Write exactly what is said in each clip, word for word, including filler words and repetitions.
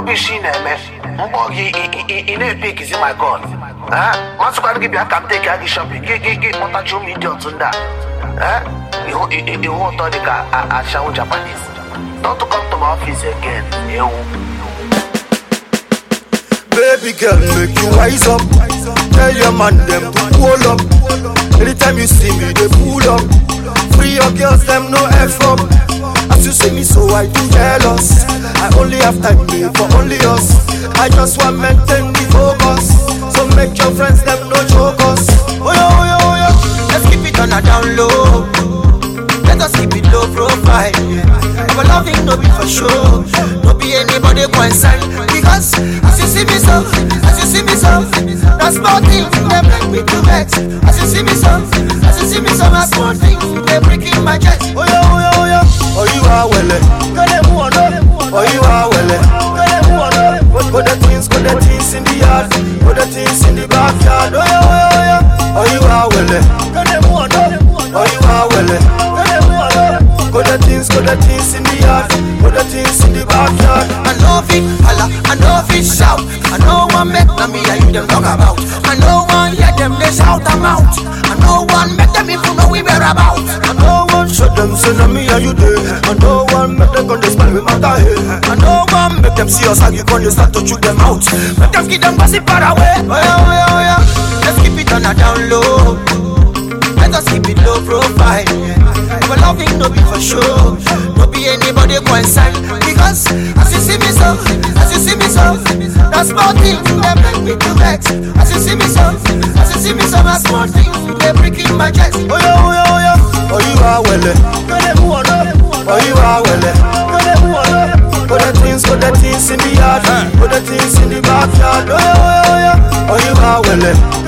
be she name. Mbogi in a big is in my god. Ah, once you can give you a can take a shopping. Get get get what you mean to that. Ah, you you you want to take a a show Japanese. Don't come to my office again. You. Baby girl, make you wise up. Tell your man them to pull up. Anytime you see me, they pull up. Free your girls, them no F up. As you see me, so I do jealous. I only have time for only us. I just want maintain the focus. So make your friends, them no choke us. Oh yo, oh yo, oh yo. Let's keep it on a down low. Let us keep it low profile. Our loving no be for sure. No be anybody concern. Because as you see me so, as you see me so, that's small things they make me to vex. As you see me so, as you see me so, that's small things they breaking my chest. Oh yo, oh yo, oh yo. Oh you are well, oh you are well. Go the things, go the things in the yard, go the things in the backyard. Oh yo, oh yo, oh you are well, oh you are well. Go the things, go the things in the yard, go the things in the backyard. I love it, holla, I love it, shout. I know one make them hear you them talk about. I know one hear them they shout them out. I know one make them even know we were about. I know one show them say na me and you there. I know one make them go they smile with my head. I know one make them see us and you gonna start to chew them out. Make them give them gossip far away. Oh yeah, oh yeah, oh yeah. Let's keep it on a down low. Let us keep it low profile. Our loving no be for sure. No be anybody concerned. Because as you see me so, as you see me so, that's small things they make me to vex. As you see me so, as you see me so, that's small things they breaking my chest. Oh yo, oh yo, oh yo. Oh you are well, oh you are well. Go the things, go the things in the yard, go the things in the backyard. Oh yo, oh yo, oh you are well,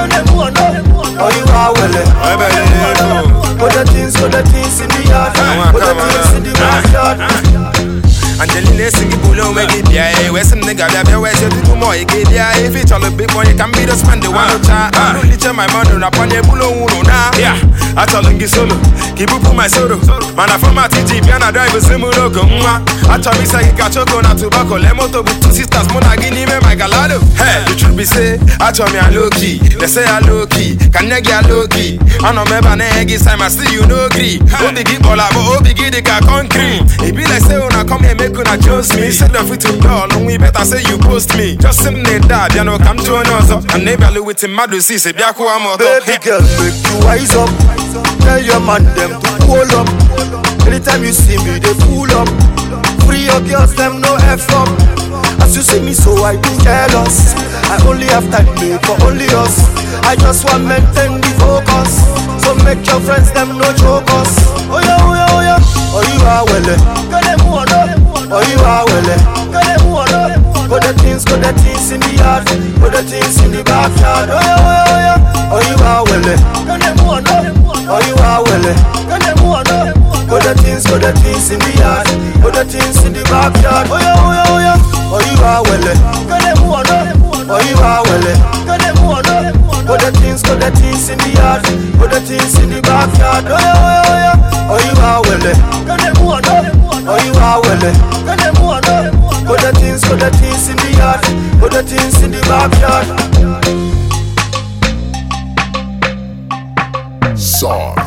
oh you are well. Go the things, go the things in the yard, go the things in the backyard. Angelina singing below, make it yeah. Where's some nigga that be where's your people more? Yeah, if it's all a big boy, you can be the man, the one child. I don't let my man run up on your bull, nah. Yeah, I tell him solo, keep up my solo. Man, I from my T G, piano drive a similar go. I tell me, say, got your gun at tobacco, lemoto with two sisters, Monagini, my galado. Hey, the truth be say, I tell me I'm low key. They say I'm low key, can you get low key? I know me ban egg time, I still you no agree. Oh, big all about, oh, big the car concrete. It be like say, when I come here, make una trust me. Said the fit to call, and we better say you post me. Just sim ne dad, you know, come to another. And never look with him, mad to see, say, Biako Amoto. Baby girl, make you wise up. Tell your man them to pull up. Anytime you see me, they pull up. Free your girls, them no F up. As you see me, so I do jealous. I only have time for only us. I just want maintain the focus. So make your friends, them no choke us. Oh yeah, oh yeah, oh yeah. Oh you are well, oh you are well. Go the things, go the things in the yard, go the things in the backyard. Oh yeah, oh yeah, oh you are well, oh you are well. Go the things, go the things in the yard, go the things in the backyard. Oh yeah, oh yeah, oh yeah, oh you are well, oh you are well. Go the things, go the things in the yard, go the things in the backyard. Oh yeah, oh yeah, oh you are well, oh you are well. Go the things, go the things in the yard, go the things in the backyard. Sorry.